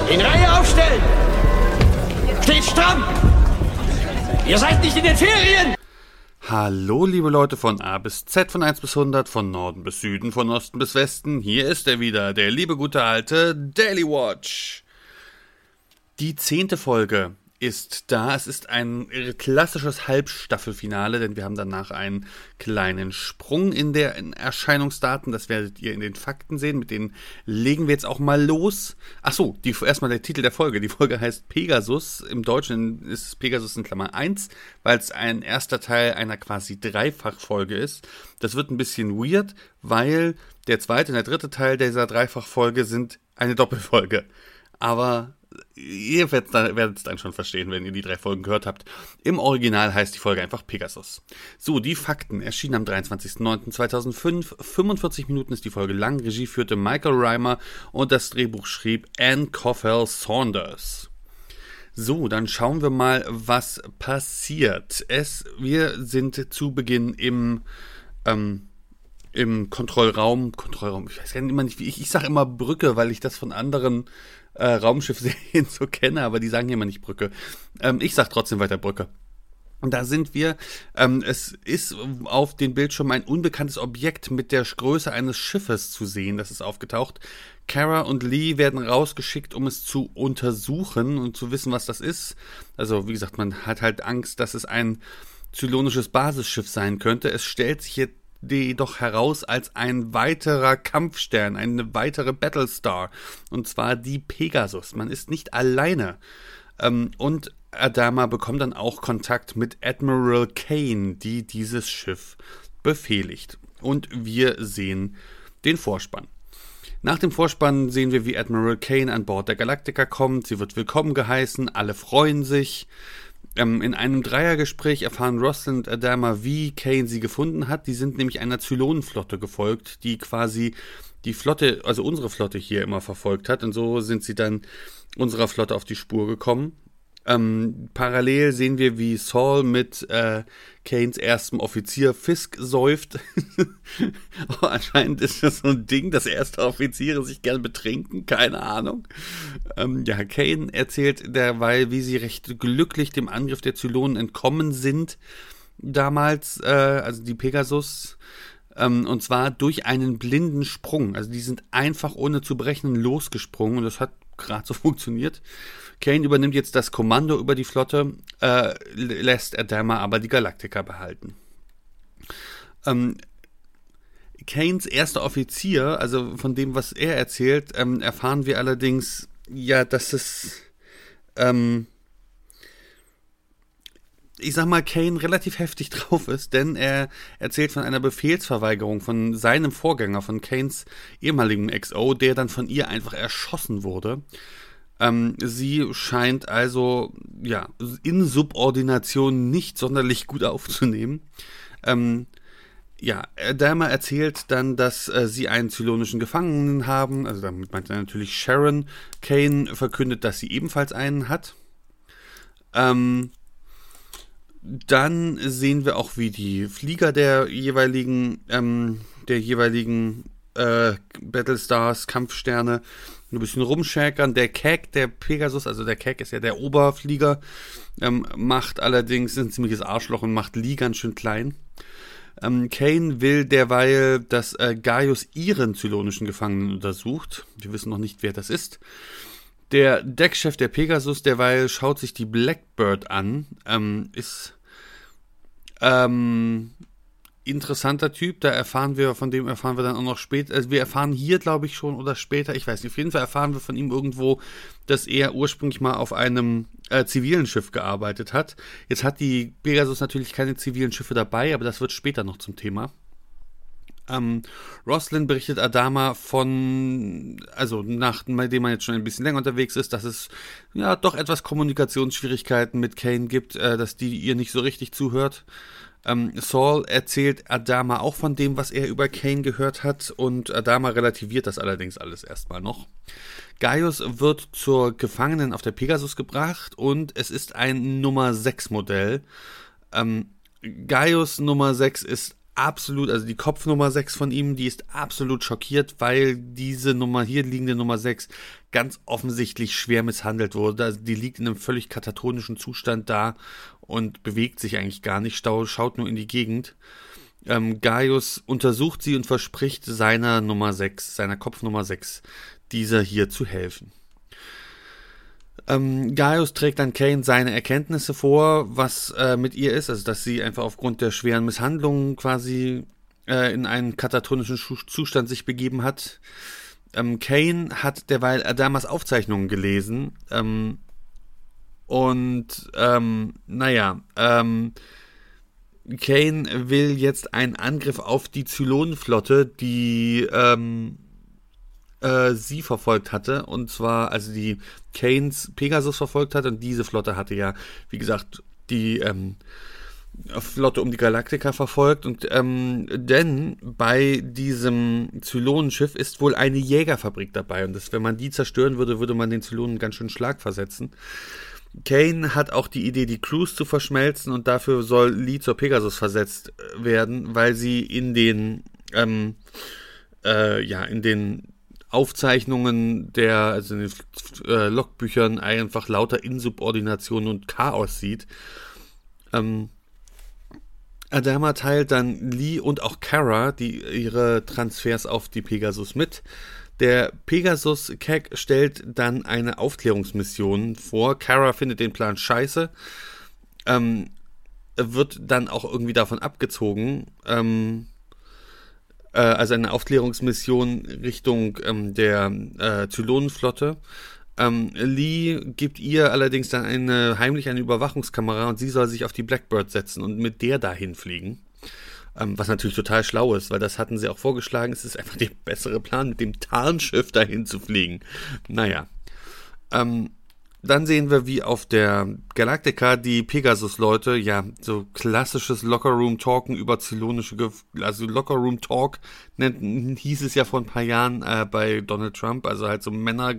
In Reihe aufstellen! Steht stramm! Ihr seid nicht in den Ferien! Hallo liebe Leute von A bis Z, von 1 bis 100, von Norden bis Süden, von Osten bis Westen. Hier ist er wieder, der liebe gute alte Daily Watch. Die 10. Folge ist da. Es ist ein klassisches Halbstaffelfinale, denn wir haben danach einen kleinen Sprung in Erscheinungsdaten. Das werdet ihr in den Fakten sehen. Mit denen legen wir jetzt auch mal los. Achso, erstmal der Titel der Folge. Die Folge heißt Pegasus. Im Deutschen ist Pegasus in Klammer 1, weil es ein erster Teil einer quasi Dreifachfolge ist. Das wird ein bisschen weird, weil der zweite und der dritte Teil dieser Dreifachfolge sind eine Doppelfolge. Aber ihr werdet es dann schon verstehen, wenn ihr die 3 Folgen gehört habt. Im Original heißt die Folge einfach Pegasus. So, die Fakten erschienen am 23.09.2005. 45 Minuten ist die Folge lang. Regie führte Michael Rymer und das Drehbuch schrieb Anne Coffell Saunders. So, dann schauen wir mal, was passiert. Wir sind zu Beginn im Kontrollraum, ich weiß gar nicht immer nicht, ich sage immer Brücke, weil ich das von anderen Raumschiffserien so kenne, aber die sagen hier immer nicht Brücke. Ich sag trotzdem weiter Brücke. Und da sind wir, es ist auf dem Bildschirm ein unbekanntes Objekt mit der Größe eines Schiffes zu sehen, das ist aufgetaucht. Kara und Lee werden rausgeschickt, um es zu untersuchen und zu wissen, was das ist. Also wie gesagt, man hat halt Angst, dass es ein zylonisches Basisschiff sein könnte. Es stellt sich jetzt jedoch heraus als ein weiterer Kampfstern, eine weitere Battlestar, und zwar die Pegasus. Man ist nicht alleine. Und Adama bekommt dann auch Kontakt mit Admiral Kane, die dieses Schiff befehligt. Und wir sehen den Vorspann. Nach dem Vorspann sehen wir, wie Admiral Kane an Bord der Galactica kommt. Sie wird willkommen geheißen, alle freuen sich. In einem Dreiergespräch erfahren Roslin und Adama, wie Kane sie gefunden hat. Die sind nämlich einer Zylonenflotte gefolgt, die quasi die Flotte, also unsere Flotte hier immer verfolgt hat. Und so sind sie dann unserer Flotte auf die Spur gekommen. Parallel sehen wir, wie Saul mit Kanes erstem Offizier Fisk säuft. Anscheinend ist das so ein Ding, dass erste Offiziere sich gern betrinken, keine Ahnung. Kane erzählt derweil, wie sie recht glücklich dem Angriff der Zylonen entkommen sind damals, also die Pegasus, und zwar durch einen blinden Sprung. Also die sind einfach ohne zu berechnen losgesprungen und das hat gerade so funktioniert. Kane übernimmt jetzt das Kommando über die Flotte, lässt Adama aber die Galactica behalten. Kanes erster Offizier, also von dem, was er erzählt, erfahren wir allerdings, ja, dass es, ich sag mal, Kane relativ heftig drauf ist, denn er erzählt von einer Befehlsverweigerung von seinem Vorgänger, von Kanes ehemaligen XO, der dann von ihr einfach erschossen wurde. Sie scheint also, ja, Insubordination nicht sonderlich gut aufzunehmen. Adama erzählt dann, dass sie einen zylonischen Gefangenen haben, also damit meint er natürlich Sharon. Kane verkündet, dass sie ebenfalls einen hat. Dann sehen wir auch, wie die Flieger der jeweiligen Battlestars, Kampfsterne, ein bisschen rumschäkern. Der Keg, der Pegasus, also der Keg ist ja der Oberflieger, macht allerdings ein ziemliches Arschloch und macht Lee ganz schön klein. Kane will derweil, dass Gaius ihren zylonischen Gefangenen untersucht. Wir wissen noch nicht, wer das ist. Der Deckchef der Pegasus derweil schaut sich die Blackbird an, ist interessanter Typ, von dem erfahren wir dann auch noch später, also wir erfahren hier, glaube ich, schon oder später, ich weiß nicht, auf jeden Fall erfahren wir von ihm irgendwo, dass er ursprünglich mal auf einem zivilen Schiff gearbeitet hat. Jetzt hat die Pegasus natürlich keine zivilen Schiffe dabei, aber das wird später noch zum Thema. Roslin berichtet Adama nachdem man jetzt schon ein bisschen länger unterwegs ist, dass es ja doch etwas Kommunikationsschwierigkeiten mit Kane gibt, dass die ihr nicht so richtig zuhört. Saul erzählt Adama auch von dem, was er über Kane gehört hat, und Adama relativiert das allerdings alles erstmal noch. Gaius wird zur Gefangenen auf der Pegasus gebracht und es ist ein Nummer 6 Modell. Gaius Nummer 6 ist absolut, also die Kopfnummer 6 von ihm, die ist absolut schockiert, weil diese hier liegende Nummer 6 ganz offensichtlich schwer misshandelt wurde. Also die liegt in einem völlig katatonischen Zustand da und bewegt sich eigentlich gar nicht, schaut nur in die Gegend. Gaius untersucht sie und verspricht seiner Kopfnummer 6, dieser hier zu helfen. Gaius trägt dann Kane seine Erkenntnisse vor, was mit ihr ist, also dass sie einfach aufgrund der schweren Misshandlungen quasi in einen katatonischen Zustand sich begeben hat. Kane hat derweil Adamas Aufzeichnungen gelesen Kane will jetzt einen Angriff auf die Zylonenflotte, die sie verfolgt hatte, und zwar, also die Kanes Pegasus verfolgt hat, und diese Flotte hatte ja, wie gesagt, die Flotte um die Galaktika verfolgt, und denn bei diesem Zylonenschiff ist wohl eine Jägerfabrik dabei, und wenn man die zerstören würde, würde man den Zylonen ganz schön Schlag versetzen. Kane hat auch die Idee, die Crews zu verschmelzen, und dafür soll Lee zur Pegasus versetzt werden, weil sie in den Aufzeichnungen also in den Logbüchern einfach lauter Insubordination und Chaos sieht. Adama teilt dann Lee und auch Kara ihre Transfers auf die Pegasus mit. Der Pegasus-Keg stellt dann eine Aufklärungsmission vor. Kara findet den Plan scheiße, wird dann auch irgendwie davon abgezogen, also eine Aufklärungsmission Richtung der Zylonenflotte. Lee gibt ihr allerdings dann heimlich eine Überwachungskamera, und sie soll sich auf die Blackbird setzen und mit der dahin fliegen. Was natürlich total schlau ist, weil das hatten sie auch vorgeschlagen. Es ist einfach der bessere Plan, mit dem Tarnschiff dahin zu fliegen. Naja. Dann sehen wir, wie auf der Galaktika die Pegasus-Leute, ja, so klassisches Lockerroom-Talken über zylonische, also Lockerroom-Talk hieß es ja vor ein paar Jahren bei Donald Trump, also halt so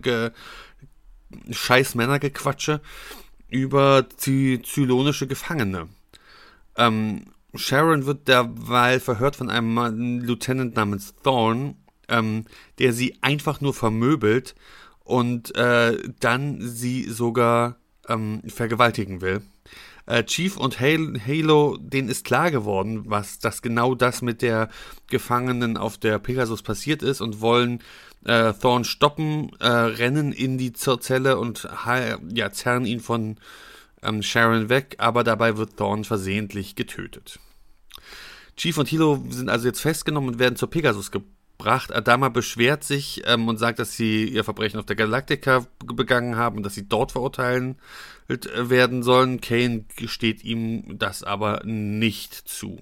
scheiß Männergequatsche über zylonische Gefangene. Sharon wird derweil verhört von einem Lieutenant namens Thorne, der sie einfach nur vermöbelt und dann sie sogar vergewaltigen will. Chief und Halo, denen ist klar geworden, dass genau das mit der Gefangenen auf der Pegasus passiert ist, und wollen Thorne stoppen, rennen in die Zelle und zerren ihn von Sharon weg, aber dabei wird Thorne versehentlich getötet. Chief und Hilo sind also jetzt festgenommen und werden zur Pegasus gebracht. Adama beschwert sich und sagt, dass sie ihr Verbrechen auf der Galaktika begangen haben und dass sie dort verurteilt werden sollen. Kane gesteht ihm das aber nicht zu.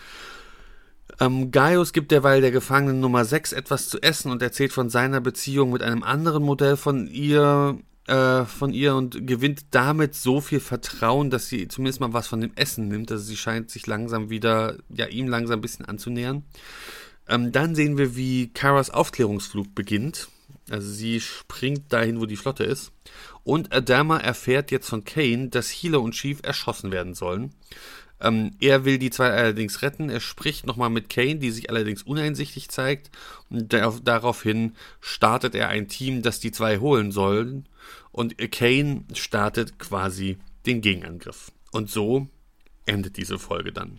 Gaius gibt derweil der Gefangenen Nummer 6 etwas zu essen und erzählt von seiner Beziehung mit einem anderen Modell von ihr und gewinnt damit so viel Vertrauen, dass sie zumindest mal was von dem Essen nimmt. Also sie scheint sich langsam wieder, ihm langsam ein bisschen anzunähern. Dann sehen wir, wie Karas Aufklärungsflug beginnt. Also sie springt dahin, wo die Flotte ist. Und Adama erfährt jetzt von Kane, dass Hilo und Chief erschossen werden sollen. Er will die zwei allerdings retten. Er spricht nochmal mit Kane, die sich allerdings uneinsichtig zeigt. Und daraufhin startet er ein Team, das die zwei holen sollen. Und Kane startet quasi den Gegenangriff. Und so endet diese Folge dann.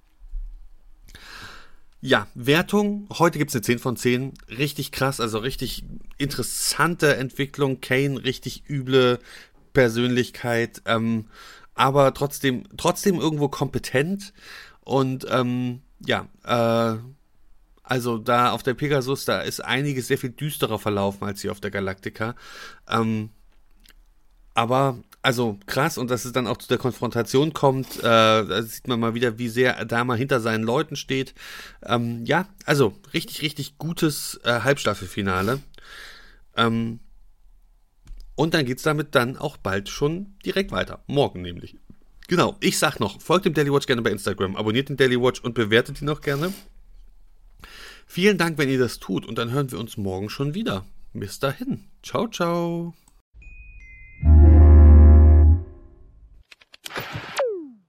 Ja, Wertung. Heute gibt es eine 10 von 10. Richtig krass, also richtig interessante Entwicklung. Kane, richtig üble Persönlichkeit. Aber trotzdem irgendwo kompetent. Und also da auf der Pegasus, da ist einiges sehr viel düsterer verlaufen als hier auf der Galaktika. Aber also krass, und dass es dann auch zu der Konfrontation kommt, da sieht man mal wieder, wie sehr Adama hinter seinen Leuten steht. Also richtig, richtig gutes Halbstaffelfinale. Und dann geht's damit dann auch bald schon direkt weiter. Morgen nämlich. Genau, ich sag noch, folgt dem Daily Watch gerne bei Instagram, abonniert den Daily Watch und bewertet ihn noch gerne. Vielen Dank, wenn ihr das tut, und dann hören wir uns morgen schon wieder. Bis dahin. Ciao, ciao.